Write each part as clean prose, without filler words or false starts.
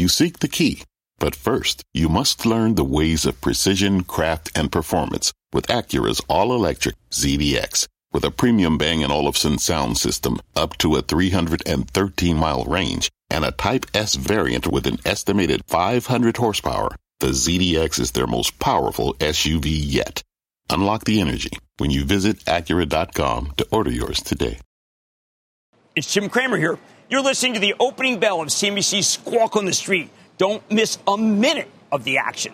You seek the key, but first, you must learn the ways of precision, craft, and performance with Acura's all-electric ZDX. With a premium Bang & Olufsen sound system up to a 313-mile range and a Type S variant with an estimated 500 horsepower, the ZDX is their most powerful SUV yet. Unlock the energy when you visit Acura.com to order yours today. It's Jim Cramer here. You're listening to the opening bell of CNBC's Squawk on the Street. Don't miss a minute of the action.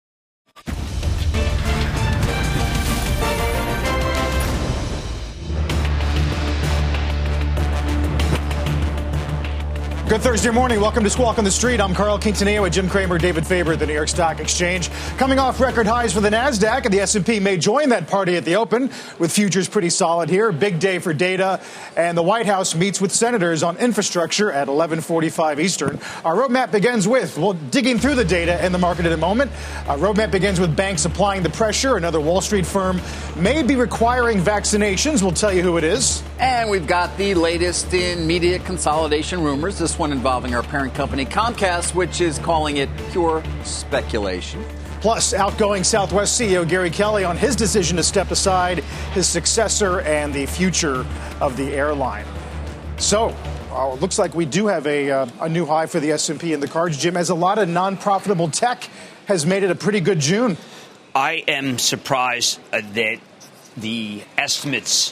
Good Thursday morning. Welcome to Squawk on the Street. I'm Carl Quintanilla with Jim Cramer, David Faber at the New York Stock Exchange. Coming off record highs for the NASDAQ, and the S&P may join that party at the open, with futures pretty solid here. Big day for data, and the White House meets with senators on infrastructure at 11:45 Eastern. Our roadmap begins with, digging through the data and the market in a moment. Our roadmap begins with banks applying the pressure. Another Wall Street firm may be requiring vaccinations. We'll tell you who it is. And we've got the latest in media consolidation rumors. This one involving our parent company, Comcast, which is calling it pure speculation. Plus, outgoing Southwest CEO Gary Kelly on his decision to step aside, his successor, and the future of the airline. So, it looks like we do have a new high for the S&P in the cards, Jim, as a lot of non-profitable tech has made it a pretty good June. I am surprised that the estimates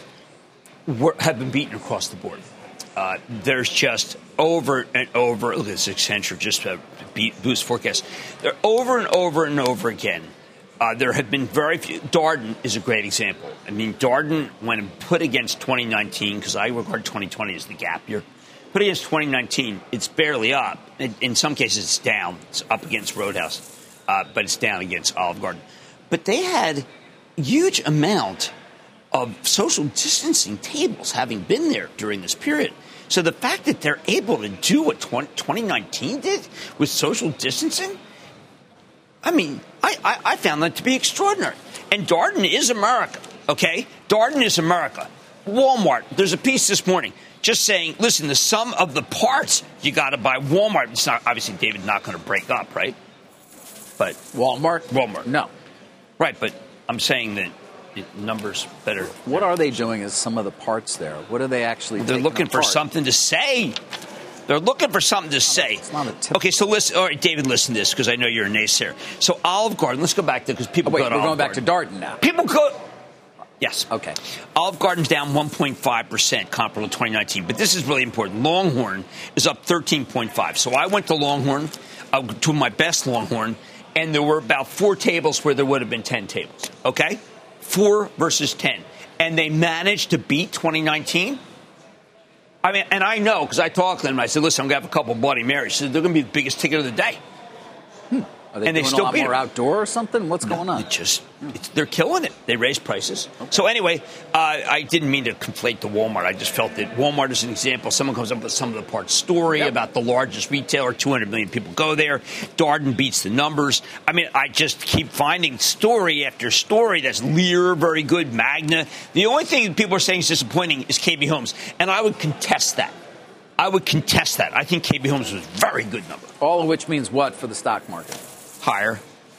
have been beaten across the board. There's just over and over. Look at this Accenture just to boost forecasts. They're over and over and over again. There have been very few. Darden is a great example. I mean, Darden, when put against 2019, because I regard 2020 as the gap year, put against 2019, it's barely up. In some cases, it's down. It's up against Roadhouse, but it's down against Olive Garden. But they had a huge amount of social distancing tables having been there during this period. So the fact that they're able to do what 2019 did with social distancing, I mean, I found that to be extraordinary. And Darden is America, okay? Darden is America. Walmart, there's a piece this morning just saying, listen, the sum of the parts you got to buy. Walmart, it's not, obviously, David, not going to break up, right? But Walmart. No. Right, but I'm saying that numbers better. What are they doing as some of the parts there? What are they actually doing? They're looking for something to say. They're looking for something to say. It's not a tip. Okay, so listen. All right, David, listen to this because I know you're a naysayer. So Olive Garden, let's go back to because people go to Olive Garden. We're going back to Darden now. People go. Yes. Okay. Olive Garden's down 1.5% comparable to 2019. But this is really important. Longhorn is up 13.5%. So I went to Longhorn, to my best Longhorn, and there were about 4 tables where there would have been 10 tables. Okay? 4 versus 10. And they managed to beat 2019? I mean, and I know because I talked to them and I said, listen, I'm going to have a couple Bloody Marys. So they're going to be the biggest ticket of the day. Are they doing a lot more outdoor or something? What's going on? They're killing it. They raised prices. Okay. So anyway, I didn't mean to conflate the Walmart. I just felt that Walmart is an example. Someone comes up with some of the parts story about the largest retailer, 200 million people go there. Darden beats the numbers. I mean, I just keep finding story after story. That's Lear, very good. Magna. The only thing people are saying is disappointing is KB Homes. And I would contest that. I think KB Homes was a very good number. All of which means what for the stock market? Higher.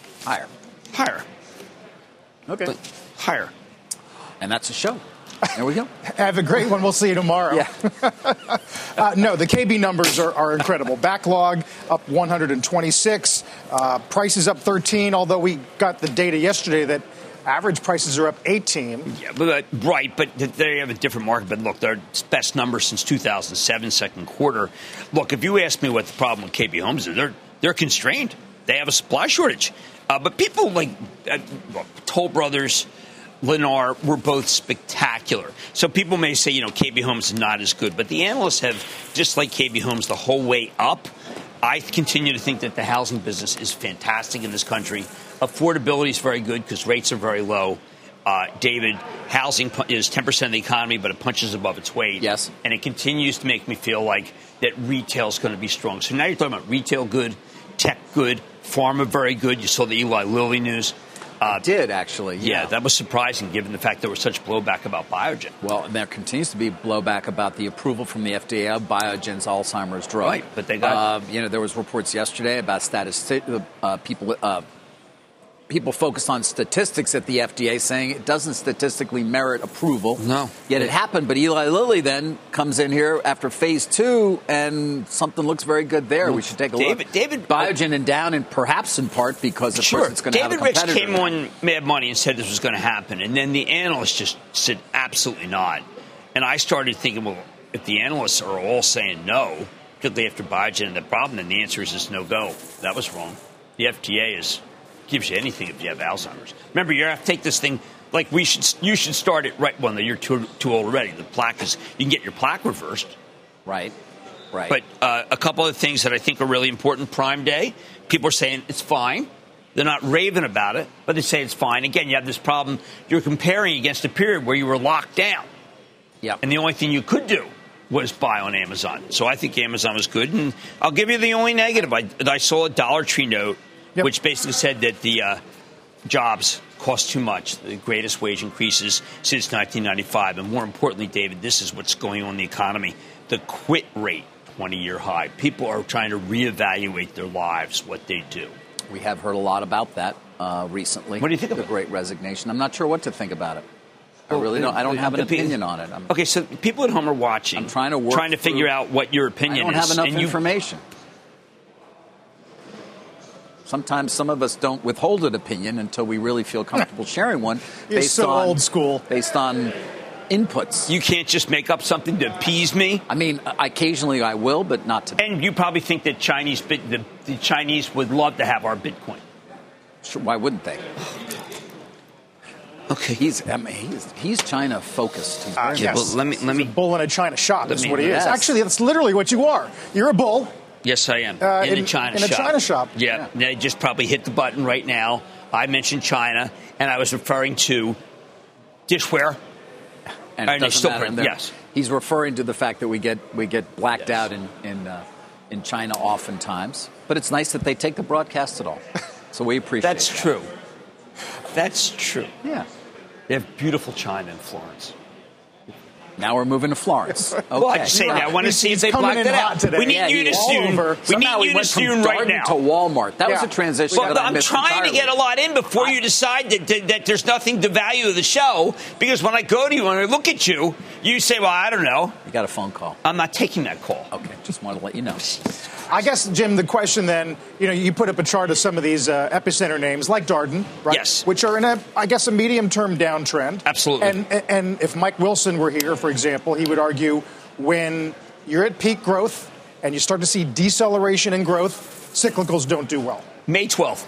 Okay. But higher. And that's a show. There we go. Have a great one. We'll see you tomorrow. Yeah. No, the KB numbers are incredible. Backlog up 126. Prices up 13, although we got the data yesterday that average prices are up 18. Yeah, but they have a different market. But look, their best numbers since 2007, second quarter. Look, if you ask me what the problem with KB Homes is, they're constrained. They have a supply shortage. But people like Toll Brothers, Lennar were both spectacular. So people may say, KB Homes is not as good. But the analysts have, just like KB Homes, the whole way up. I continue to think that the housing business is fantastic in this country. Affordability is very good because rates are very low. David, housing is 10% of the economy, but it punches above its weight. Yes. And it continues to make me feel like that retail is going to be strong. So now you're talking about retail good, tech good, pharma very good. You saw the Eli Lilly news. Did, actually. Yeah, that was surprising given the fact there was such blowback about Biogen. Well, there continues to be blowback about the approval from the FDA of Biogen's Alzheimer's drug. Right, but they got... there was reports yesterday about people focused on statistics at the FDA saying it doesn't statistically merit approval. No. Yet it happened, but Eli Lilly then comes in here after phase 2 and something looks very good there. We should take a look. Biogen and down, and perhaps in part because of course it's going to have a competitor. David Rich came on Mad Money and said this was going to happen, and then the analysts just said absolutely not. And I started thinking, well, if the analysts are all saying no, particularly after Biogen and the problem, then the answer is just no go. That was wrong. The FDA gives you anything if you have Alzheimer's. Remember, you have to take this thing like you should start it right. Well, you're too old already. The plaque you can get your plaque reversed. Right. But a couple of things that I think are really important. Prime Day, people are saying it's fine. They're not raving about it, but they say it's fine. Again, you have this problem. You're comparing against a period where you were locked down. Yep. And the only thing you could do was buy on Amazon. So I think Amazon was good. And I'll give you the only negative. I saw a Dollar Tree note, which basically said that the jobs cost too much, the greatest wage increases since 1995. And more importantly, David, this is what's going on in the economy. The quit rate, 20-year high. People are trying to reevaluate their lives, what they do. We have heard a lot about that recently. What do you think of the Great Resignation? I'm not sure what to think about it. I really don't. I don't have an opinion on it. Okay, so people at home are watching. I'm trying to figure out what your opinion is. I don't have enough information. Sometimes some of us don't withhold an opinion until we really feel comfortable sharing one. Based on old school. Based on inputs. You can't just make up something to appease me. I mean, occasionally I will, but not today. And you probably think that the Chinese would love to have our Bitcoin. Sure, why wouldn't they? Okay, he's China focused. Yes. Well, let me. He's a bull in a China shop. Is what he is. Yes. Actually, that's literally what you are. You're a bull. Yes, I am. In a China shop. Yeah, they just probably hit the button right now. I mentioned China, and I was referring to dishware. And it doesn't matter. Yes, he's referring to the fact that we get blacked out in China oftentimes. But it's nice that they take the broadcast at all. So we appreciate That's that. true. That's true. Yeah. They have beautiful China in Florence. Now we're moving to Florence. Okay. Well, I just say that. I want to see if they blacked it out. Today. We need Unistune. We need Unistune right now. To Walmart. That was a transition. Well, I'm trying to get a lot in before you decide that there's nothing to value of the show. Because when I go to you and I look at you, you say, well, I don't know. You got a phone call. I'm not taking that call. Okay. Just wanted to let you know. I guess, Jim, the question then, you put up a chart of some of these epicenter names like Darden, right? Yes. Which are in a medium-term downtrend. Absolutely. And if Mike Wilson were here, for example, he would argue when you're at peak growth and you start to see deceleration in growth, cyclicals don't do well. May 12th.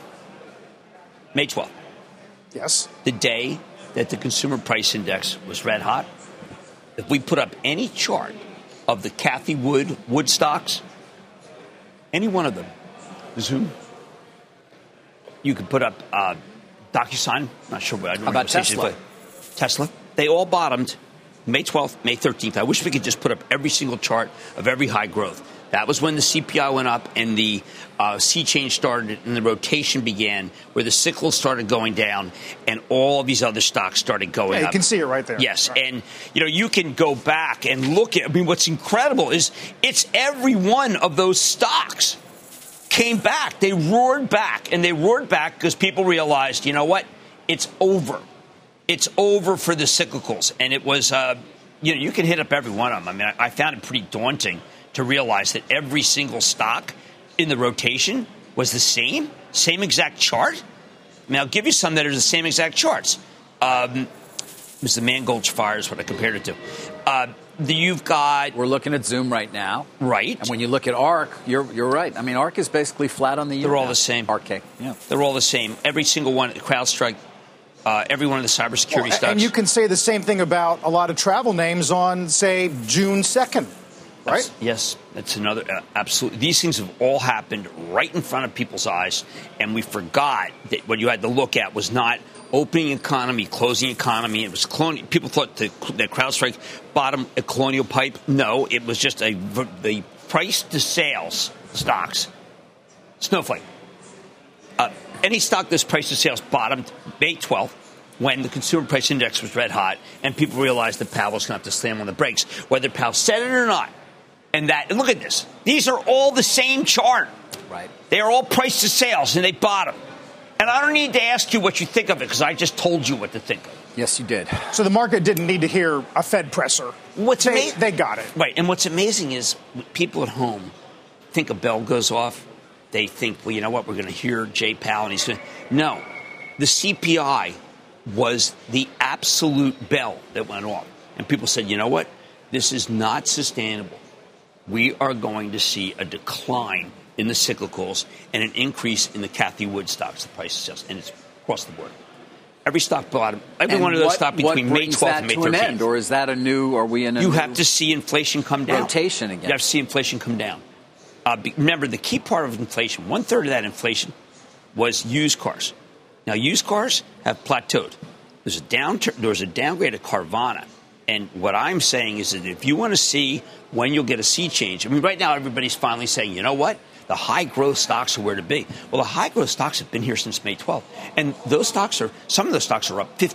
Yes. The day that the consumer price index was red hot. If we put up any chart of the Cathie Wood stocks, any one of them, Zoom, you could put up DocuSign. Not sure what. How about Tesla? Tesla. They all bottomed May 12th, May 13th. I wish we could just put up every single chart of every high growth. That was when the CPI went up and the sea change started and the rotation began, where the cycles started going down and all of these other stocks started going up. You can see it right there. Yes, right. And you can go back and look at. I mean, what's incredible is it's every one of those stocks came back. They roared back, and they roared back because people realized, you know what? It's over. It's over for the cyclicals, and it was. You can hit up every one of them. I mean, I found it pretty daunting to realize that every single stock in the rotation was the same exact chart. I mean, I'll give you some that are the same exact charts. It was the Mangold Fire is what I compared it to. You've got... We're looking at Zoom right now. Right. And when you look at ARK, you're right. I mean, ARK is basically flat on the year. They're all the same. ARK, yeah. They're all the same. Every single one, CrowdStrike, every one of the cybersecurity stocks. And you can say the same thing about a lot of travel names on, say, June 2nd. Right? Yes, that's another absolutely. These things have all happened right in front of people's eyes, and we forgot that what you had to look at was not opening economy, closing economy. It was Colonial. People thought that CrowdStrike bottom a Colonial Pipe. No, it was just the price to sales stocks. Snowflake. any stock that's price to sales bottomed May 12th when the consumer price index was red hot and people realized that Powell was going to have to slam on the brakes, whether Powell said it or not. And look at this. These are all the same chart. Right. They are all price to sales, and they bottom. And I don't need to ask you what you think of it because I just told you what to think of. Yes, you did. So the market didn't need to hear a Fed presser. They got it. Right. And what's amazing is people at home think a bell goes off. They think, well, you know what? We're going to hear Jay Powell. And he's going to. No. The CPI was the absolute bell that went off. And people said, you know what? This is not sustainable. We are going to see a decline in the cyclicals and an increase in the Cathie Wood stocks, the price of sales, and it's across the board. Every stock bottom, every one of those stock between May 12th and May 13th. End, or is that are we in a You have to see inflation come down. Rotation again. You have to see inflation come down. Remember, the key part of inflation, 1/3 of that inflation was used cars. Now, used cars have plateaued. There was a downgrade of Carvana. And what I'm saying is that if you want to see when you'll get a sea change, I mean, right now everybody's finally saying, you know what? The high-growth stocks are where to be. Well, the high-growth stocks have been here since May 12th. And some of those stocks are up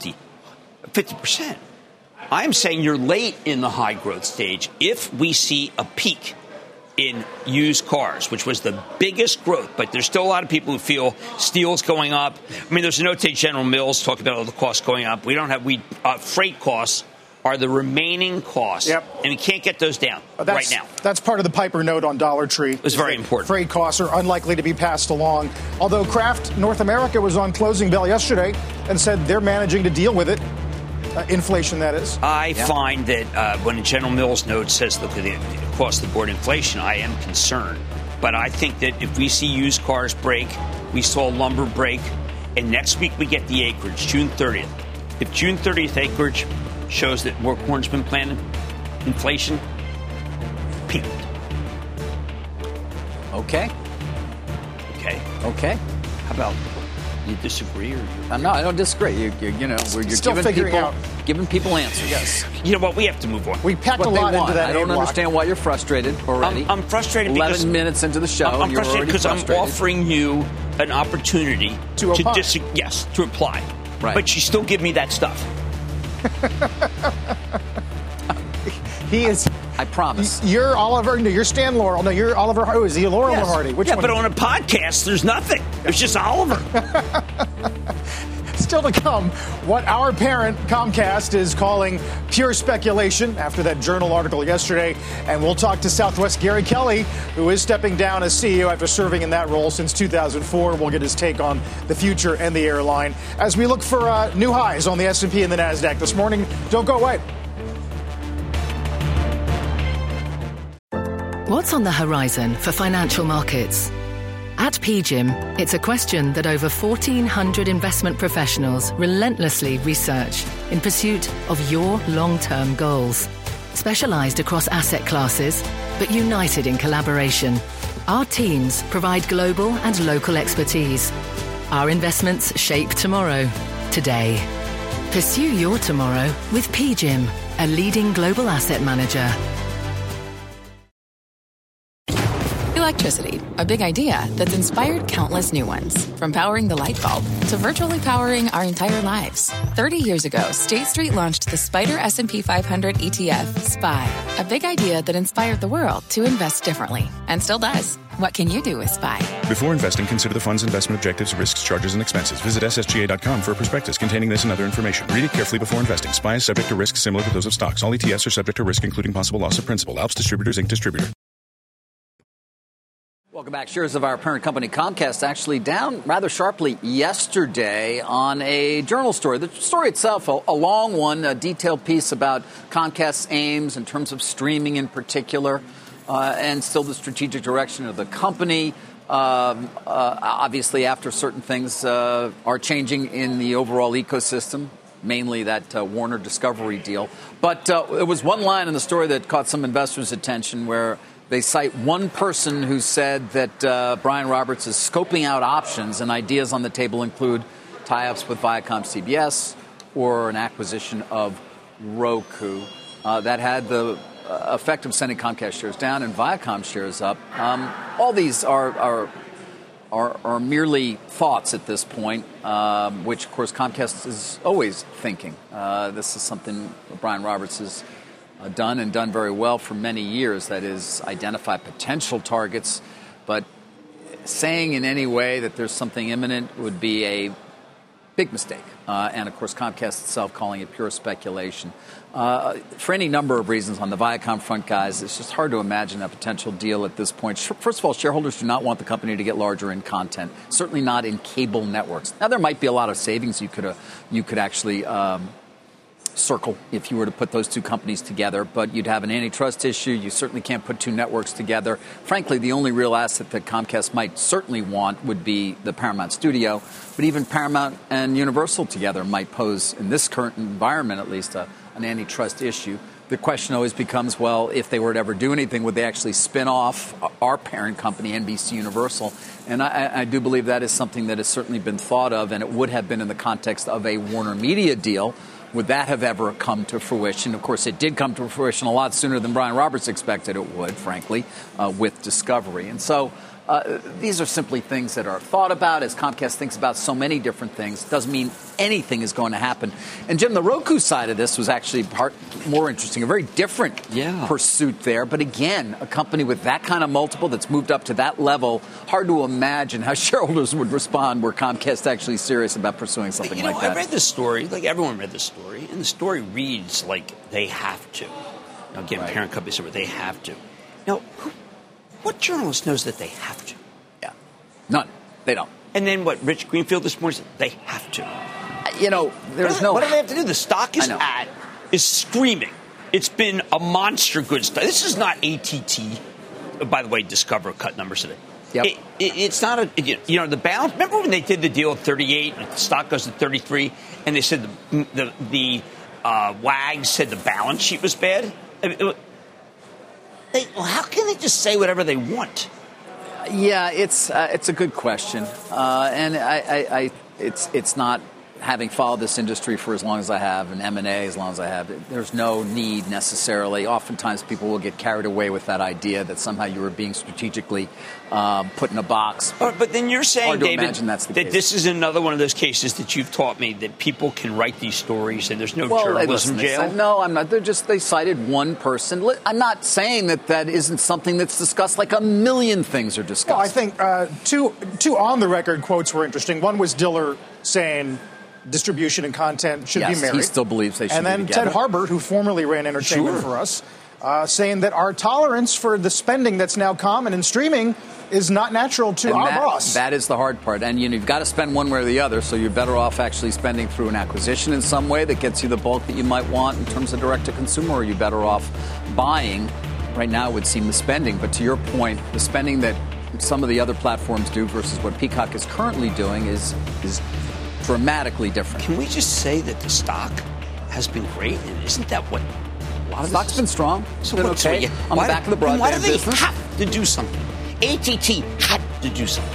50%. I'm saying you're late in the high-growth stage if we see a peak in used cars, which was the biggest growth. But there's still a lot of people who feel steel's going up. I mean, there's a note to General Mills talking about all the costs going up. Freight costs are the remaining costs, and we can't get those down right now. That's part of the Piper note on Dollar Tree. It's very important. Freight costs are unlikely to be passed along, although Kraft North America was on Closing Bell yesterday and said they're managing to deal with it. Inflation, that is. I find that when the General Mills note says, look at the across-the-board inflation, I am concerned. But I think that if we see used cars break, we saw lumber break, and next week we get the acreage, June 30th. If June 30th acreage shows that more corn's been planted, inflation peaked. Okay. How about you disagree or no, I don't disagree. You're still giving people answers. Yes. You know what? We have to move on. We packed a lot into that. I don't understand why you're frustrated already. I'm frustrated 11 because 11 minutes into the show. I'm frustrated because I'm offering you an opportunity to apply. Right. But you still give me that stuff. He is. I promise. You're Oliver. No, you're Stan Laurel. No, you're Oliver. Oh, is he Laurel or Hardy? Which one? But on a podcast, there's nothing. It's just Oliver. Still to come, what our parent Comcast is calling pure speculation after that Journal article yesterday. And we'll talk to Southwest Gary Kelly, who is stepping down as CEO after serving in that role since 2004. We'll get his take on the future and the airline as we look for new highs on the S&P and the NASDAQ this morning. Don't go away. What's on the horizon for financial markets? At PGIM, it's a question that over 1,400 investment professionals relentlessly research in pursuit of your long-term goals. Specialized across asset classes, but united in collaboration, our teams provide global and local expertise. Our investments shape tomorrow, today. Pursue your tomorrow with PGIM, a leading global asset manager. Electricity, a big idea that's inspired countless new ones. From powering the light bulb to virtually powering our entire lives. 30 years ago, State Street launched the Spider S&P 500 ETF, SPY. A big idea that inspired the world to invest differently. And still does. What can you do with SPY? Before investing, consider the fund's investment objectives, risks, charges, and expenses. Visit ssga.com for a prospectus containing this and other information. Read it carefully before investing. SPY is subject to risks similar to those of stocks. All ETFs are subject to risk, including possible loss of principal. Alps Distributors, Inc. Distributor. Welcome back. Shares of our parent company Comcast actually down rather sharply yesterday on a Journal story. The story itself, a long one, a detailed piece about Comcast's aims in terms of streaming in particular, and still the strategic direction of the company. Obviously, after certain things are changing in the overall ecosystem, mainly that Warner Discovery deal. But there was one line in the story that caught some investors' attention where they cite one person who said that Brian Roberts is scoping out options, and ideas on the table include tie-ups with Viacom CBS or an acquisition of Roku. That had the effect of sending Comcast shares down and Viacom shares up. All these are are merely thoughts at this point, which, of course, Comcast is always thinking. This is something Brian Roberts has done and done very well for many years, that is, identify potential targets, but saying in any way that there's something imminent would be a big mistake. And, of course, Comcast itself calling it pure speculation. For any number of reasons on the Viacom front, guys, it's just hard to imagine a potential deal at this point. First of all, shareholders do not want the company to get larger in content, certainly not in cable networks. Now, there might be a lot of savings you could actually circle if you were to put those two companies together, but you'd have an antitrust issue. You certainly can't put two networks together. Frankly, the only real asset that Comcast might certainly want would be the Paramount studio, but even Paramount and Universal together might pose, in this current environment at least, an antitrust issue. The question always becomes, well, if they were to ever do anything, would they actually spin off our parent company, NBC Universal? And I do believe that is something that has certainly been thought of, and it would have been in the context of a Warner Media deal. Would that have ever come to fruition? Of course, it did come to fruition a lot sooner than Brian Roberts expected it would, frankly, with Discovery. And so these are simply things that are thought about as Comcast thinks about so many different things. Doesn't mean anything is going to happen. And, Jim, the Roku side of this was actually more interesting, a very different pursuit there. But, again, a company with that kind of multiple that's moved up to that level, hard to imagine how shareholders would respond were Comcast actually serious about pursuing something like that. I read this story, like everyone read this story, and the story reads like they have to. Now, again, parent companies say they have to. Now, what journalist knows that they have to? Yeah. None. They don't. And then what, Rich Greenfield this morning said they have to. There's no... What do they have to do? The stock is screaming. It's been a monster good stock. This is not AT&T. By the way, Discover cut numbers today. Yep. It's not the balance. Remember when they did the deal at 38 and the stock goes to 33 and they said the WAG said the balance sheet was bad? How can they just say whatever they want? Yeah, it's a good question, and it's not. Having followed this industry for as long as I have, and M&A as long as I have, there's no need necessarily. Oftentimes people will get carried away with that idea that somehow you were being strategically put in a box. But then you're saying, David, that case. This is another one of those cases that you've taught me that people can write these stories and there's no journalism jail? No, I'm not. They cited one person. I'm not saying that isn't something that's discussed like a million things are discussed. Well, I think two on-the-record quotes were interesting. One was Diller saying distribution and content should be married. He still believes they should be together. And then Ted Harbert, who formerly ran entertainment for us, saying that our tolerance for the spending that's now common in streaming is not natural to our boss. That is the hard part. And you've got to spend one way or the other, so you're better off actually spending through an acquisition in some way that gets you the bulk that you might want in terms of direct-to-consumer, or you're better off buying. Right now it would seem the spending. But to your point, the spending that some of the other platforms do versus what Peacock is currently doing is dramatically different. Can we just say that the stock has been great? And isn't that what a lot of stock's been strong? So been okay. On the back of the broadband why do they business? have to do something? AT&T had to do something.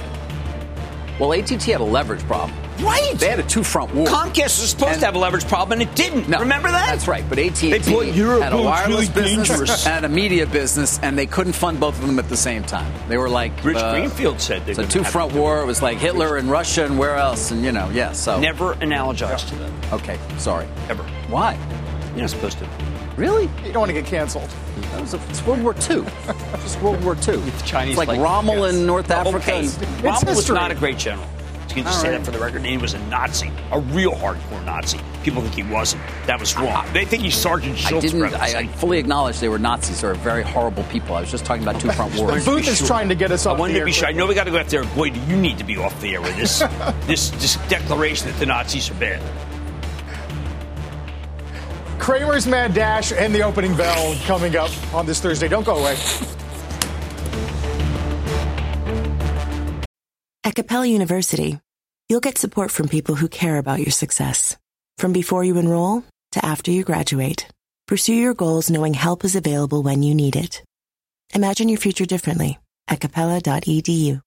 Well, AT&T had a leverage problem. Right. They had a two-front war. Comcast was supposed to have a leverage problem, and it didn't. No, remember that? That's right. But AT&T had a wireless business and a media business, and they couldn't fund both of them at the same time. They were like... Rich Greenfield said they it's a two-front war. It was like Hitler and Russia and where else? And, so... Never analogize to that. Okay, sorry. Ever. Why? You're not supposed to. Really? You don't want to get canceled. It's World War II. Just World War II. The Chinese it's like Rommel in North Africa. Okay. Rommel was not a great general. You can just say that for the record. And he was a Nazi, a real hardcore Nazi. People think he wasn't. That was wrong. They think he's Sergeant Schultz. I fully acknowge they were Nazis. They were very horrible people. I was just talking about two-front wars. Booth is trying to get us off the air. I wanted to be sure. I know we got to go out there. Boy, do you need to be off the air with this this declaration that the Nazis are bad. Cramer's Mad Dash and the opening bell coming up on this Thursday. Don't go away. At Capella University, you'll get support from people who care about your success. From before you enroll to after you graduate, pursue your goals knowing help is available when you need it. Imagine your future differently at capella.edu.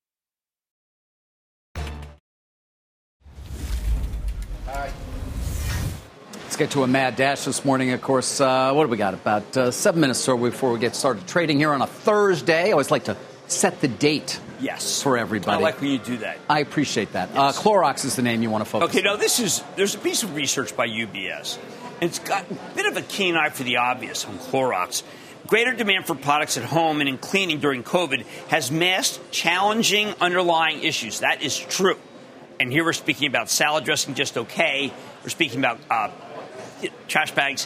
Let's get to a mad dash this morning. Of course, what do we got? About 7 minutes or so before we get started trading here on a Thursday. I always like to set the date. Yes. For everybody. I like when you do that. I appreciate that. Yes. Clorox is the name you want to focus on. Okay, now there's a piece of research by UBS. It's got a bit of a keen eye for the obvious on Clorox. Greater demand for products at home and in cleaning during COVID has masked challenging underlying issues. That is true. And here we're speaking about salad dressing just okay. We're speaking about trash bags,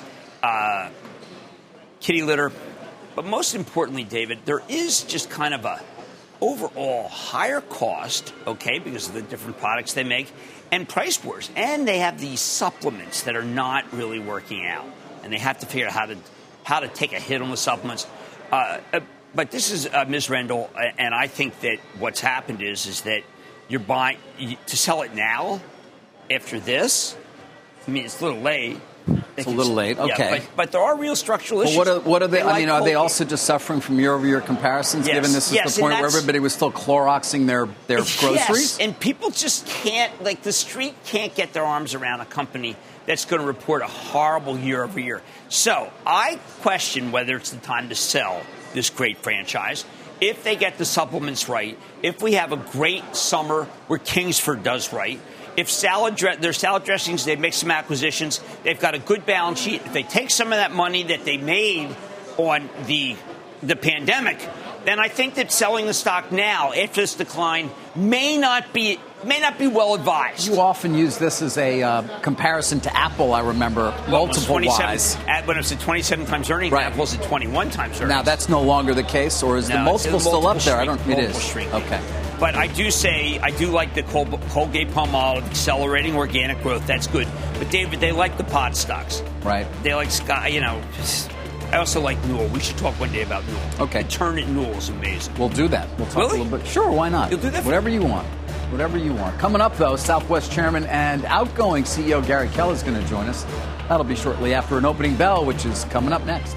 kitty litter. But most importantly, David, there is just kind of a overall higher cost, okay, because of the different products they make, and price wars. And they have these supplements that are not really working out. And they have to figure out how to take a hit on the supplements. But this is Ms. Rendell, and I think that what's happened is that you're buying to sell it now after this. I mean, it's a little late. It's a little late. Okay, yeah, but there are real structural issues. Well, what are they? I mean, are they also just suffering from year-over-year comparisons? Yes. Given this is the point where everybody was still Cloroxing their groceries. Yes, and people just can't, like the street can't get their arms around a company that's going to report a horrible year-over-year. So I question whether it's the time to sell this great franchise. If they get the supplements right, if we have a great summer where Kingsford does right, if their salad dressings, they make some acquisitions, they've got a good balance sheet. If they take some of that money that they made on the pandemic, then I think that selling the stock now after this decline may not be well advised. You often use this as a comparison to Apple, I remember, multiple-wise. When it's at 27 times earnings, right. Apple's at 21 times earnings. Now, that's no longer the case, or is the multiple still up there? It is. Shrinking. Okay. But I do like the Colgate-Palmolive accelerating organic growth. That's good. But, David, they like the pod stocks. Right. They like, I also like Newell. We should talk one day about Newell. Okay. The turn at Newell is amazing. We'll do that. We'll talk a little bit. Sure, why not? You'll do that? Whatever you want. Whatever you want. Coming up, though, Southwest Chairman and outgoing CEO Gary Kelly is going to join us. That'll be shortly after an opening bell, which is coming up next.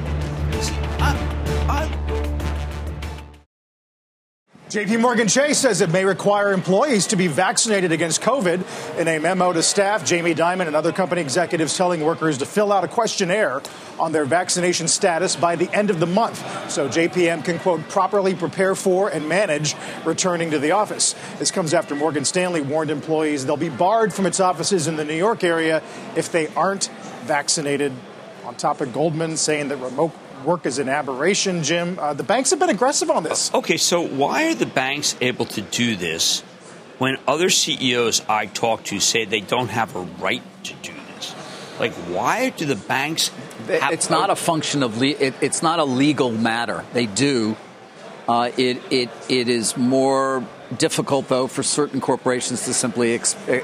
JP Morgan Chase says it may require employees to be vaccinated against COVID. In a memo to staff, Jamie Dimon and other company executives telling workers to fill out a questionnaire on their vaccination status by the end of the month, so JPM can, quote, properly prepare for and manage returning to the office. This comes after Morgan Stanley warned employees they'll be barred from its offices in the New York area if they aren't vaccinated. On top of Goldman saying that remote work is an aberration, Jim. The banks have been aggressive on this. Okay, so why are the banks able to do this when other CEOs I talk to say they don't have a right to do this? Like, why do the banks have... It's not a function of... It's not a legal matter. They do. It is more difficult, though, for certain corporations to simply...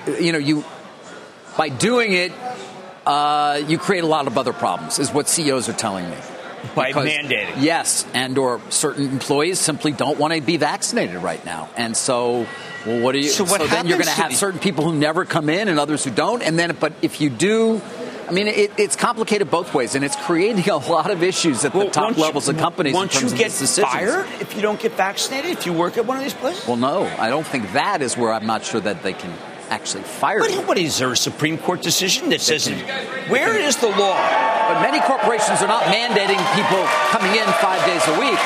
By doing it, you create a lot of other problems, is what CEOs are telling me. By mandating. Yes, and or certain employees simply don't want to be vaccinated right now. And so, well, what do you... So then you're going to have certain people who never come in and others who don't. And then, but if you do... I mean, it's complicated both ways, and it's creating a lot of issues at the top levels of companies. Won't you get fired if you don't get vaccinated, if you work at one of these places? Well, no. I don't think that is where I'm not sure that they can actually fire you. What is there a Supreme Court decision that says, where is the law? But many corporations are not mandating people coming in 5 days a week.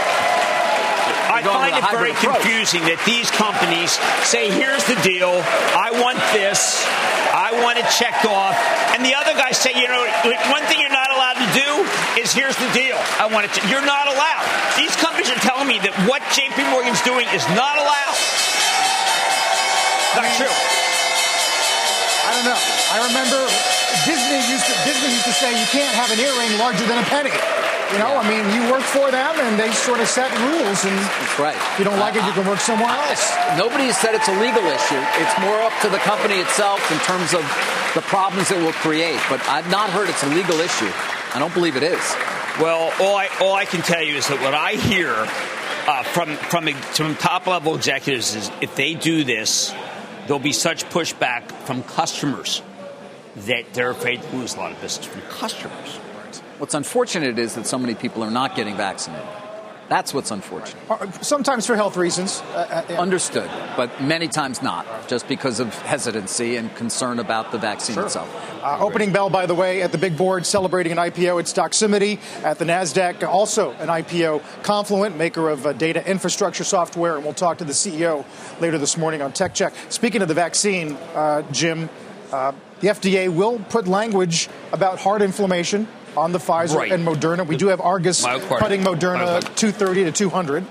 I find it very confusing that these companies say, here's the deal, I want this, I want it checked off, and the other guys say, one thing you're not allowed to do is here's the deal, I want it. You're not allowed. These companies are telling me that what JP Morgan's doing is not allowed. Not true. I don't know. I remember Disney used to say you can't have an earring larger than a penny. I mean, you work for them, and they sort of set rules. And that's right. If you don't like it, you can work somewhere else. Nobody has said it's a legal issue. It's more up to the company itself in terms of the problems it will create. But I've not heard it's a legal issue. I don't believe it is. Well, all I can tell you is that what I hear from top-level executives is if they do this, there'll be such pushback from customers that they're afraid to lose a lot of business from customers. What's unfortunate is that so many people are not getting vaccinated. That's what's unfortunate. Sometimes for health reasons. Understood, but many times not, just because of hesitancy and concern about the vaccine itself. Opening bell, by the way, at the big board, celebrating an IPO at Stocksimity. At the NASDAQ, also an IPO, Confluent, maker of data infrastructure software. And we'll talk to the CEO later this morning on Tech Check. Speaking of the vaccine, Jim, the FDA will put language about heart inflammation on the Pfizer and Moderna. We do have Argus cutting Moderna 230 to 200.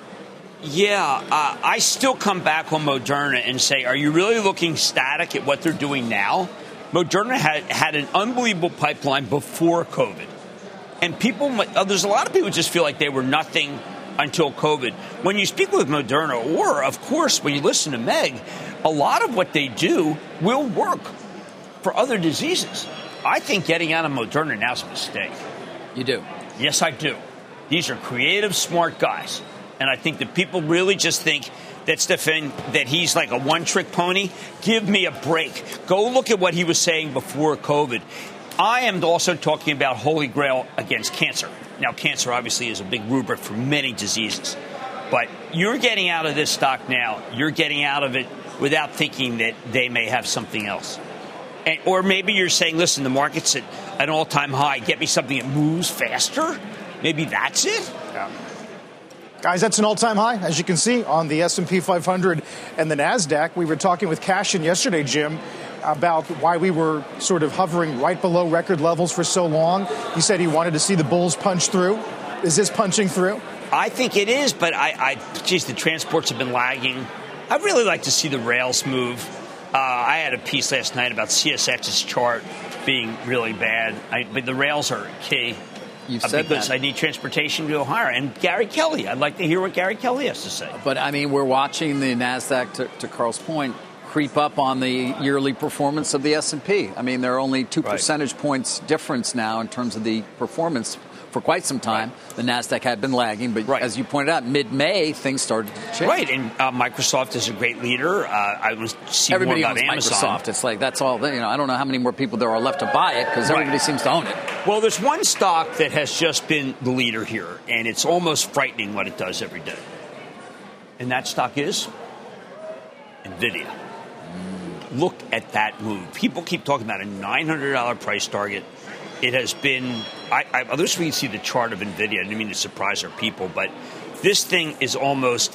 Yeah, I still come back on Moderna and say, are you really looking static at what they're doing now? Moderna had an unbelievable pipeline before COVID. And there's a lot of people who just feel like they were nothing until COVID. When you speak with Moderna, or, of course, when you listen to Meg, a lot of what they do will work for other diseases. I think getting out of Moderna now is a mistake. You do? Yes, I do. These are creative, smart guys. And I think that people really just think that he's like a one-trick pony. Give me a break. Go look at what he was saying before COVID. I am also talking about Holy Grail against cancer. Now, cancer obviously is a big rubric for many diseases. But you're getting out of this stock now. You're getting out of it without thinking that they may have something else. Or maybe you're saying, listen, the market's at an all-time high. Get me something that moves faster. Maybe that's it. Yeah. Guys, that's an all-time high, as you can see, on the S&P 500 and the NASDAQ. We were talking with Cashin yesterday, Jim, about why we were sort of hovering right below record levels for so long. He said he wanted to see the bulls punch through. Is this punching through? I think it is, but the transports have been lagging. I'd really like to see the rails move. I had a piece last night about CSX's chart being really bad, but the rails are key. Because I need transportation to go higher. And Gary Kelly, I'd like to hear what Gary Kelly has to say. But, I mean, we're watching the NASDAQ, to Carl's point, creep up on the yearly performance of the S&P. I mean, there are only 2 percentage points difference now in terms of the performance. For quite some time, the NASDAQ had been lagging, but as you pointed out, mid-May, things started to change. Right, and Microsoft is a great leader. I was seeing more about Amazon. Microsoft. It's like, that's all, I don't know how many more people there are left to buy it, because everybody seems to own it. Well, there's one stock that has just been the leader here, and it's almost frightening what it does every day. And that stock is NVIDIA. Look at that move. People keep talking about a $900 price target. It has been, I wish we could see the chart of NVIDIA. I didn't mean to surprise our people, but this thing is almost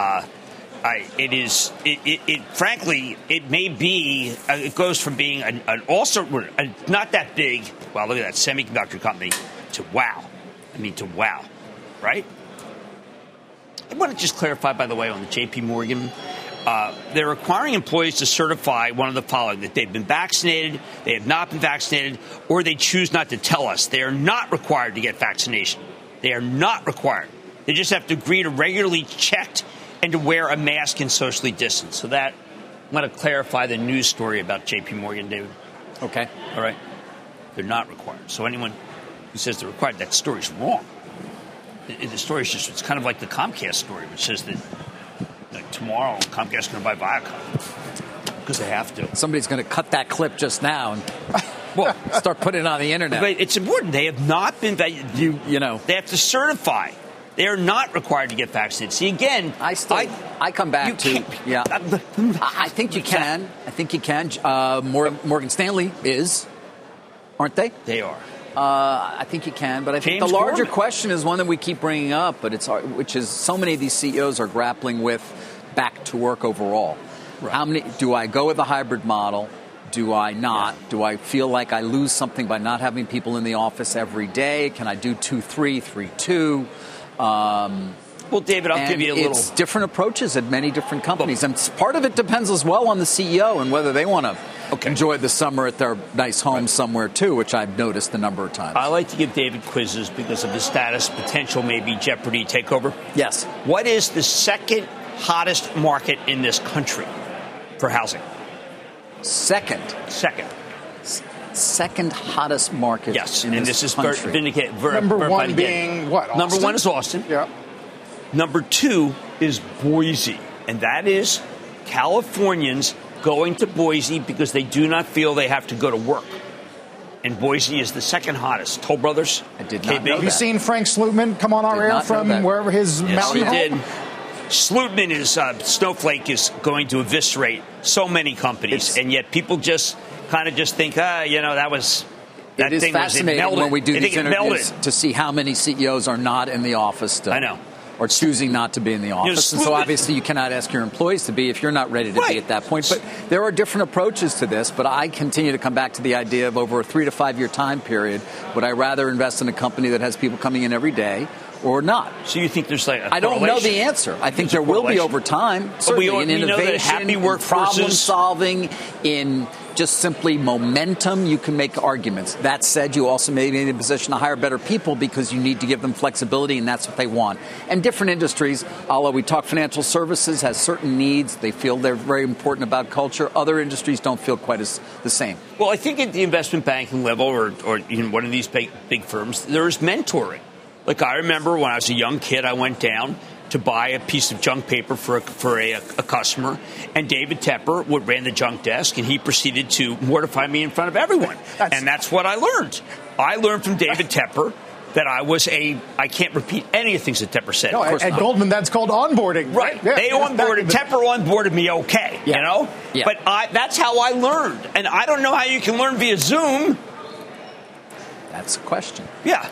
frankly, it may be, it goes from being not that big, wow, look at that semiconductor company, to wow, right? I want to just clarify, by the way, on the JP Morgan. They're requiring employees to certify one of the following: that they've been vaccinated, they have not been vaccinated, or they choose not to tell us. They are not required to get vaccination. They are not required. They just have to agree to regularly checked and to wear a mask and socially distance. So that, I want to clarify the news story about JP Morgan, David. Okay. All right. They're not required. So anyone who says they're required, that story's wrong. The story's just, it's kind of like the Comcast story, which says that tomorrow, Comcast is going to buy Viacom because they have to. Somebody's going to cut that clip just now and start putting it on the internet. But it's important. They have not been. They have to certify. They are not required to get vaccinated. See, again, I come back to I think you can. I think you can. Morgan Stanley is, aren't they? They are. I think you can, but I think the larger question is one that we keep bringing up, which is so many of these CEOs are grappling with back to work overall. Right. How many do I go with a hybrid model? Do I not? Yeah. Do I feel like I lose something by not having people in the office every day? Can I do 2-3, 3-2? Well, David, I'll give you a little. It's different approaches at many different companies, and part of it depends as well on the CEO and whether they want to enjoy the summer at their nice home somewhere too, which I've noticed a number of times. I like to give David quizzes because of his status, potential maybe Jeopardy takeover. Yes. What is the second hottest market in this country for housing? Second hottest market. Yes, in and this is country. Number one being what? Austin? Number one is Austin. Yeah. Number two is Boise, and that is Californians going to Boise because they do not feel they have to go to work. and Boise is the second hottest. Toll Brothers. I did not know Have you seen Frank Slootman come on our air from wherever his mountain he home? did. Slootman is Snowflake is going to eviscerate so many companies, and yet people just kind of just think, that was. That it is fascinating when we do these interviews to see how many CEOs are not in the office still. I know. Or choosing not to be in the office. And so obviously you cannot ask your employees to be if you're not ready to be at that point. But there are different approaches to this. But I continue to come back to the idea of over a 3 to 5 year time period. Would I rather invest in a company that has people coming in every day or not? So you think there's like a I don't know the answer. I think there will be over time. Certainly in innovation, in problem solving, in just simply momentum, you can make arguments. That said, you also may be in a position to hire better people because you need to give them flexibility, and that's what they want. And different industries, although we talk financial services, has certain needs. They feel they're very important about culture. Other industries don't feel quite as the same. Well, I think at the investment banking level or in one of these big firms, there's mentoring. Like I remember when I was a young kid, I went down to buy a piece of junk paper for a customer, and David Tepper ran the junk desk, and he proceeded to mortify me in front of everyone. And that's what I learned. I learned from David Tepper that I can't repeat any of the things that Tepper said. No, at Goldman, that's called onboarding. Right. Yeah, they onboarded, Tepper onboarded me okay, you know? Yeah. But that's how I learned. And I don't know how you can learn via Zoom. That's a question. Yeah.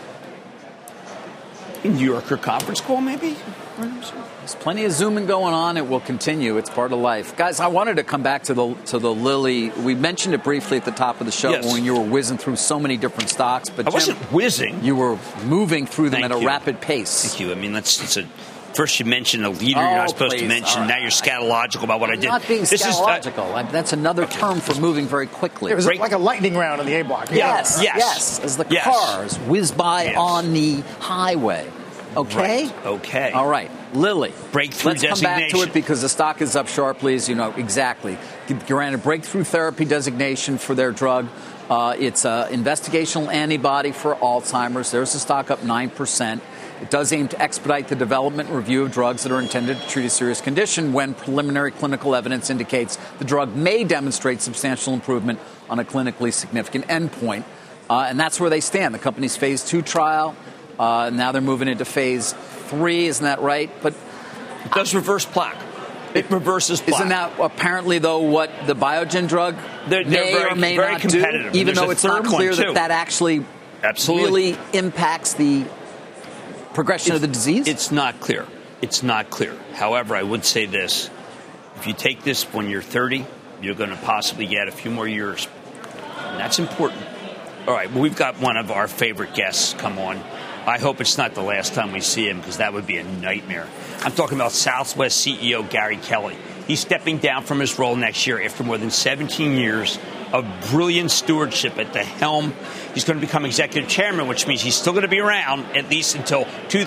New Yorker conference call, maybe? There's plenty of Zooming going on. It will continue. It's part of life. Guys, I wanted to come back to the Lilly. We mentioned it briefly at the top of the show when you were whizzing through so many different stocks. But I wasn't whizzing. You were moving through them at a rapid pace. Thank you. I mean, first you mentioned a leader you're not supposed to mention. Right. Now you're scatological about what I did. Not being scatological. That's another term for moving very quickly. It was like a lightning round on the A-block. Yes. As the cars whiz by on the highway. Okay? Right. Okay. All right. Lilly. Breakthrough Let's designation. come back to it because the stock is up sharply, as you know. Exactly. Granted, breakthrough therapy designation for their drug. It's an investigational antibody for Alzheimer's. There's the stock up 9%. It does aim to expedite the development and review of drugs that are intended to treat a serious condition when preliminary clinical evidence indicates the drug may demonstrate substantial improvement on a clinically significant endpoint. And that's where they stand. The company's phase 2 trial. Now they're moving into phase 3, isn't that right? But it does reverse plaque. It reverses plaque. Isn't that apparently, though, what the Biogen drug may or may not do? Even though it's not clear that actually really impacts the progression of the disease? It's not clear. It's not clear. However, I would say this. If you take this when you're 30, you're going to possibly get a few more years. And that's important. All right, well, we've got one of our favorite guests come on. I hope it's not the last time we see him because that would be a nightmare. I'm talking about Southwest CEO Gary Kelly. He's stepping down from his role next year after more than 17 years of brilliant stewardship at the helm. He's going to become executive chairman, which means he's still going to be around at least until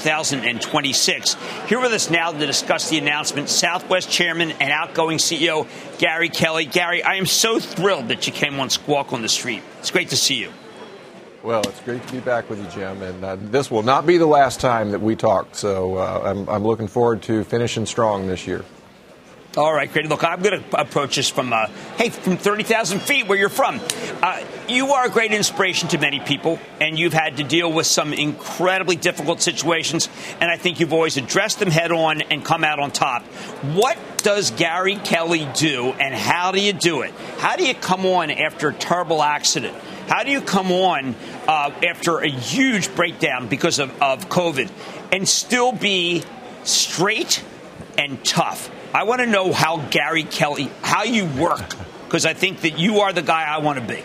2026. Here with us now to discuss the announcement, Southwest chairman and outgoing CEO Gary Kelly. Gary, I am so thrilled that you came on Squawk on the Street. It's great to see you. Well, it's great to be back with you, Jim, and this will not be the last time that we talk, so I'm looking forward to finishing strong this year. All right, great. Look, I'm going to approach this from 30,000 feet where you're from. You are a great inspiration to many people, and you've had to deal with some incredibly difficult situations, and I think you've always addressed them head on and come out on top. What does Gary Kelly do, and how do you do it? How do you come on after a terrible accident? How do you come on after a huge breakdown because of COVID and still be straight and tough? I want to know how Gary Kelly, how you work, because I think that you are the guy I want to be.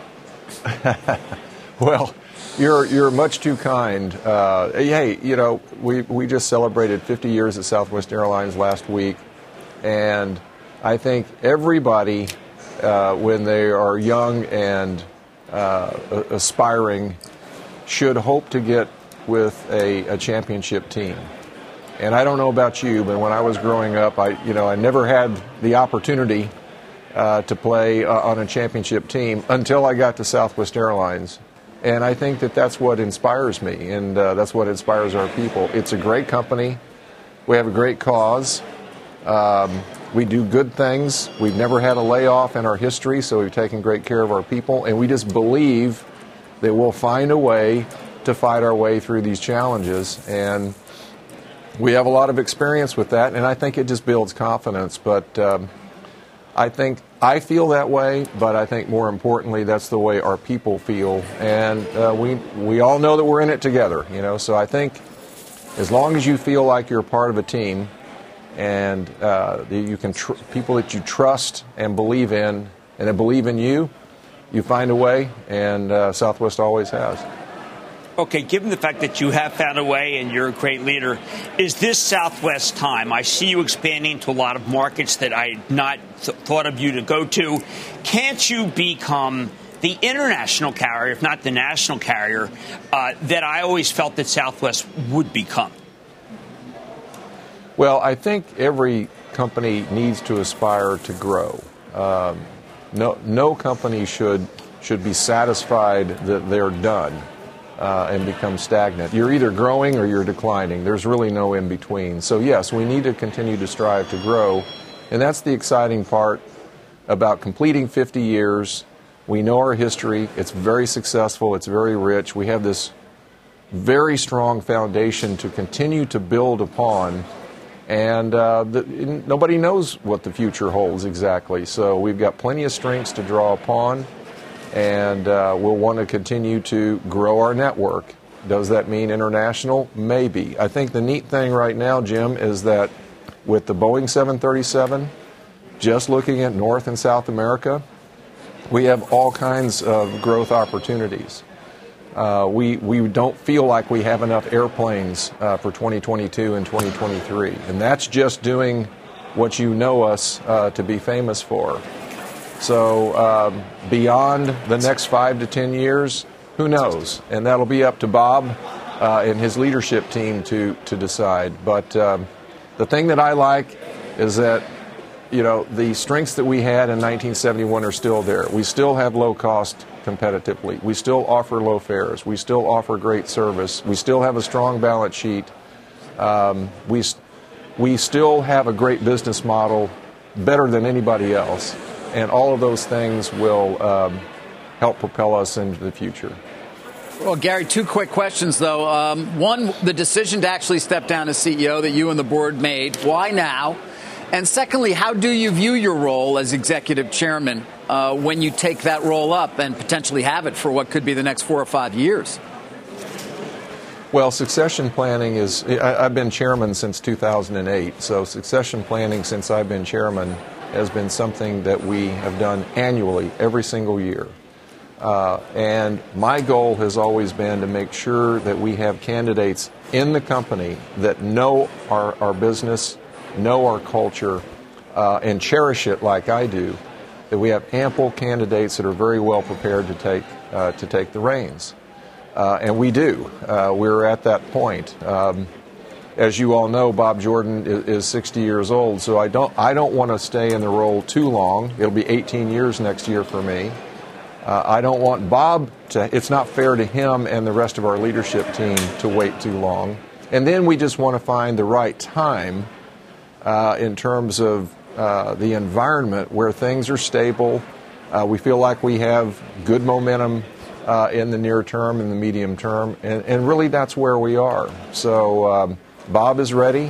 Well, you're much too kind. Hey, you know, we just celebrated 50 years at Southwest Airlines last week, and I think everybody, when they are young and aspiring, should hope to get with a championship team. And I don't know about you, but when I was growing up, I never had the opportunity to play on a championship team until I got to Southwest Airlines. And I think that's what inspires me, and that's what inspires our people. It's a great company. We have a great cause. We do good things. We've never had a layoff in our history, so we've taken great care of our people. And we just believe that we'll find a way to fight our way through these challenges. And we have a lot of experience with that, and I think it just builds confidence. But I feel that way, but I think more importantly, that's the way our people feel. And we all know that we're in it together, So I think as long as you feel like you're part of a team and you can people that you trust and believe in and that believe in you, you find a way, and Southwest always has. Okay, given the fact that you have found a way and you're a great leader, is this Southwest time? I see you expanding to a lot of markets that I had not thought of you to go to. Can't you become the international carrier, if not the national carrier, that I always felt that Southwest would become? Well, I think every company needs to aspire to grow. No company should be satisfied that they're done and become stagnant. You're either growing or you're declining. There's really no in between. So yes, we need to continue to strive to grow, and that's the exciting part about completing 50 years. We know our history. It's very successful. It's very rich. We have this very strong foundation to continue to build upon. And nobody knows what the future holds exactly. So we've got plenty of strengths to draw upon, and we'll want to continue to grow our network. Does that mean international? Maybe. I think the neat thing right now, Jim, is that with the Boeing 737, just looking at North and South America, we have all kinds of growth opportunities. We don't feel like we have enough airplanes for 2022 and 2023. And that's just doing what you know us to be famous for. So beyond the next 5 to 10 years, who knows? And that'll be up to Bob and his leadership team to decide. But the thing that I like is that, the strengths that we had in 1971 are still there. We still have low cost competitively. We still offer low fares. We still offer great service. We still have a strong balance sheet. We still have a great business model, better than anybody else. And all of those things will help propel us into the future. Well, Gary, 2 quick questions, though. One, the decision to actually step down as CEO that you and the board made. Why now? And secondly, how do you view your role as executive chairman when you take that role up and potentially have it for what could be the next 4 or 5 years? Well, succession planning I've been chairman since 2008, so succession planning since I've been chairman has been something that we have done annually, every single year. And my goal has always been to make sure that we have candidates in the company that know our business, know our culture, and cherish it like I do, that we have ample candidates that are very well prepared to take the reins. And we do. We're at that point. As you all know, Bob Jordan is 60 years old, so I don't want to stay in the role too long. It'll be 18 years next year for me. I don't want Bob it's not fair to him and the rest of our leadership team to wait too long. And then we just want to find the right time in terms of the environment where things are stable. We feel like we have good momentum in the near term and the medium term, and really that's where we are. So Bob is ready.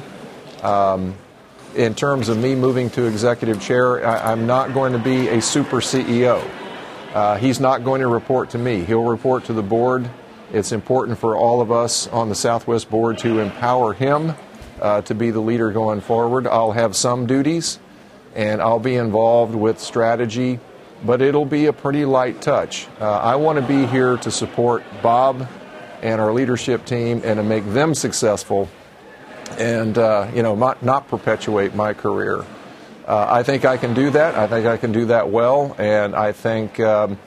In terms of me moving to executive chair, I'm not going to be a super CEO. He's not going to report to me. He'll report to the board. It's important for all of us on the Southwest board to empower him to be the leader going forward. I'll have some duties, and I'll be involved with strategy, but it'll be a pretty light touch. I want to be here to support Bob and our leadership team and to make them successful and, not perpetuate my career. I think I can do that. I think I can do that well, and I think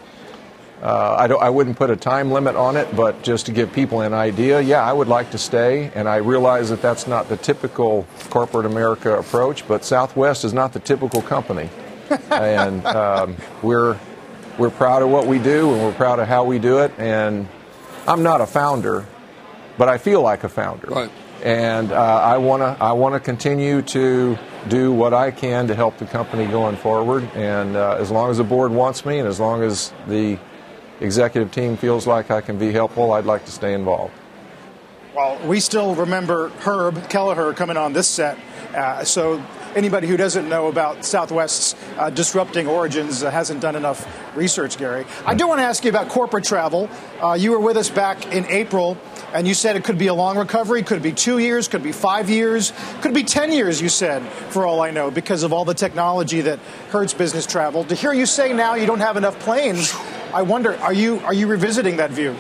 I wouldn't put a time limit on it, but just to give people an idea, I would like to stay, and I realize that that's not the typical corporate America approach, but Southwest is not the typical company. And we're proud of what we do, and we're proud of how we do it, and I'm not a founder, but I feel like a founder. Right. And I want to continue to do what I can to help the company going forward. And as long as the board wants me, and as long as the executive team feels like I can be helpful, I'd like to stay involved. Well, we still remember Herb Kelleher coming on this set. So anybody who doesn't know about Southwest's disrupting origins hasn't done enough research, Gary. I do want to ask you about corporate travel. You were with us back in April, and you said it could be a long recovery, could be 2 years, could be 5 years, could be 10 years, you said, for all I know, because of all the technology that hurts business travel. To hear you say now you don't have enough planes, I wonder, are you revisiting that view?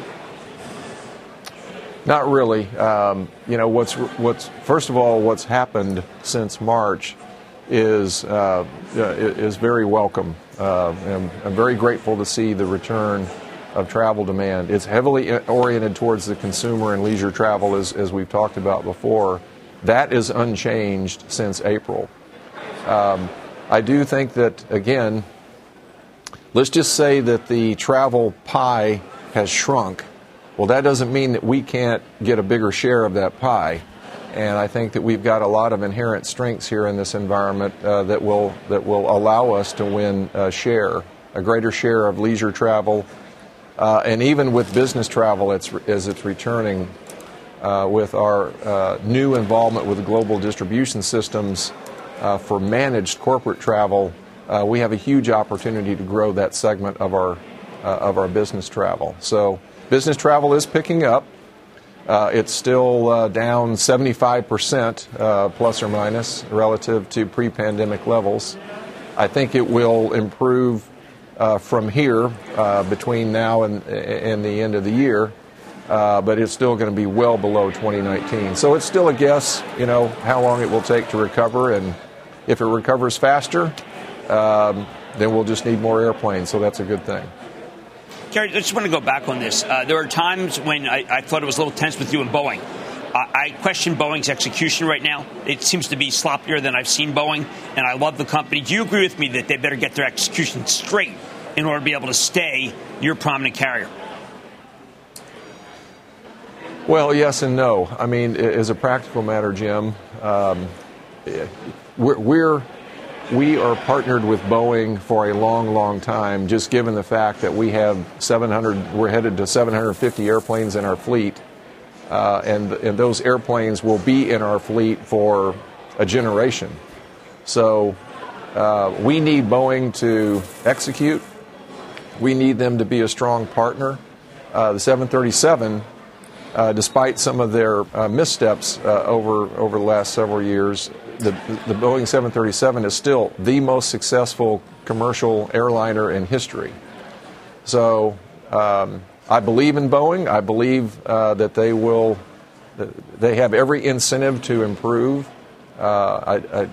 Not really. What's first of all, what's happened since March is very welcome. I'm very grateful to see the return of travel demand. It's heavily oriented towards the consumer and leisure travel, as we've talked about before. That is unchanged since April. I do think that, again, let's just say that the travel pie has shrunk. Well, that doesn't mean that we can't get a bigger share of that pie. And I think that we've got a lot of inherent strengths here in this environment that will allow us to win a greater share of leisure travel. And even with business travel, as it's returning, with our new involvement with global distribution systems for managed corporate travel, we have a huge opportunity to grow that segment of our business travel. So business travel is picking up. It's still down 75% plus or minus relative to pre-pandemic levels. I think it will improve from here between now and the end of the year, but it's still going to be well below 2019. So it's still a guess, how long it will take to recover, and if it recovers faster, then we'll just need more airplanes. So that's a good thing. Gary, I just want to go back on this. There are times when I thought it was a little tense with you and Boeing. I question Boeing's execution right now. It seems to be sloppier than I've seen Boeing, and I love the company. Do you agree with me that they better get their execution straight in order to be able to stay your prominent carrier? Well, yes and no. I mean, as a practical matter, Jim, we are partnered with Boeing for a long, long time, just given the fact that we're headed to 750 airplanes in our fleet, and those airplanes will be in our fleet for a generation. So we need Boeing to execute. We need them to be a strong partner. The 737, despite some of their missteps over the last several years, the Boeing 737 is still the most successful commercial airliner in history. So I believe in Boeing. I believe that they have every incentive to improve. The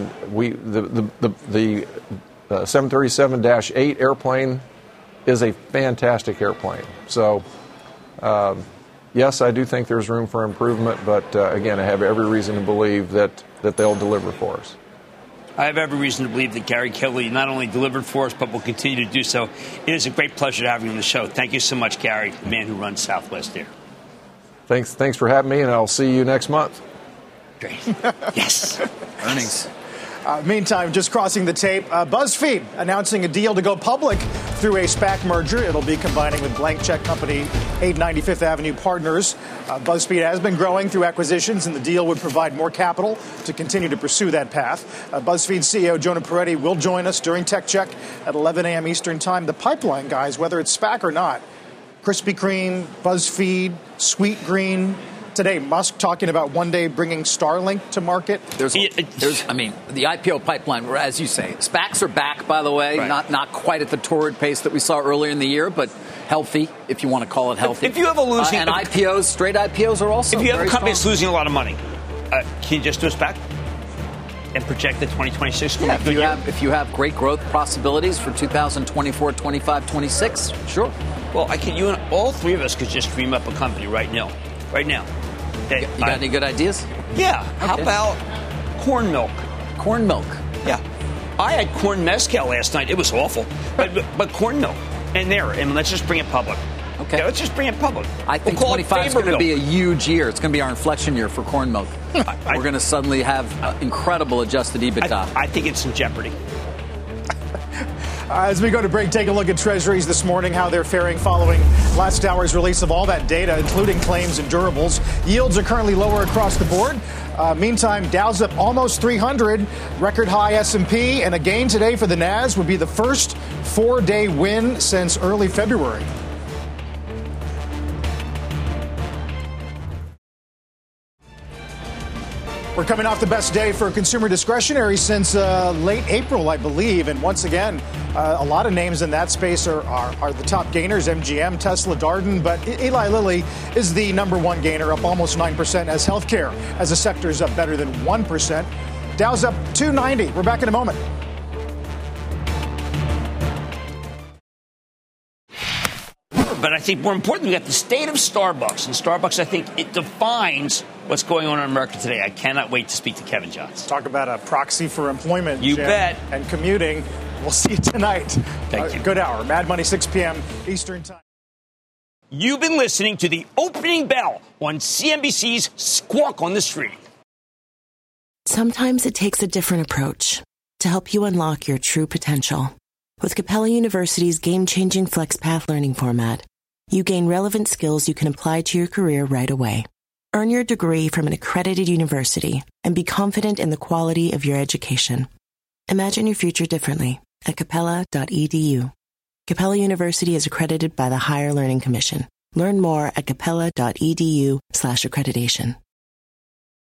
737-8 airplane is a fantastic airplane. So yes, I do think there's room for improvement, but again, I have every reason to believe that they'll deliver for us. I have every reason to believe that Gary Kelly not only delivered for us, but will continue to do so. It is a great pleasure to have you on the show. Thank you so much, Gary, the man who runs Southwest Air. Thanks for having me, and I'll see you next month. Great. Yes. Earnings. Meantime, just crossing the tape, BuzzFeed announcing a deal to go public through a SPAC merger. It'll be combining with blank check company 895th Avenue Partners. BuzzFeed has been growing through acquisitions, and the deal would provide more capital to continue to pursue that path. BuzzFeed CEO Jonah Peretti will join us during Tech Check at 11 a.m. Eastern Time. The pipeline, guys, whether it's SPAC or not, Krispy Kreme, BuzzFeed, Sweet Green. Today, Musk talking about one day bringing Starlink to market. The IPO pipeline, as you say, SPACs are back, by the way, right. Not quite at the torrid pace that we saw earlier in the year, but healthy, if you want to call it healthy. If you have a losing... and IPOs, straight IPOs are also If you have a company strong. that's losing a lot of money, can you just do a SPAC and project that 2026? Yeah, if you have great growth possibilities for 2024, 25, 26, sure. Well, you and all three of us could just dream up a company right now. You got any good ideas? Yeah. Okay. How about corn milk? Corn milk. Yeah. I had corn mezcal last night. It was awful. But corn milk. And let's just bring it public. Okay. Yeah, let's just bring it public. I think 25 is going to be a huge year. It's going to be our inflection year for corn milk. We're going to suddenly have incredible adjusted EBITDA. I think it's in jeopardy. As we go to break, take a look at Treasuries this morning, how they're faring following last hour's release of all that data, including claims and durables. Yields are currently lower across the board. Meantime, Dow's up almost 300, record high S&P, and a gain today for the Nas would be the first 4-day win since early February. We're coming off the best day for consumer discretionary since late April, I believe. And once again, a lot of names in that space are the top gainers, MGM, Tesla, Darden. But Eli Lilly is the number one gainer, up almost 9%, as healthcare as a sector is up better than 1%. Dow's up 290. We're back in a moment. But I think more importantly, we got the state of Starbucks. And Starbucks, I think, it defines what's going on in America today. I cannot wait to speak to Kevin Johnson. Talk about a proxy for employment. You Jim, bet. And commuting. We'll see you tonight. Thank you. Good hour. Mad Money, 6 p.m. Eastern Time. You've been listening to the opening bell on CNBC's Squawk on the Street. Sometimes it takes a different approach to help you unlock your true potential. With Capella University's game-changing FlexPath learning format, you gain relevant skills you can apply to your career right away. Earn your degree from an accredited university and be confident in the quality of your education. Imagine your future differently at capella.edu. Capella University is accredited by the Higher Learning Commission. Learn more at capella.edu/accreditation.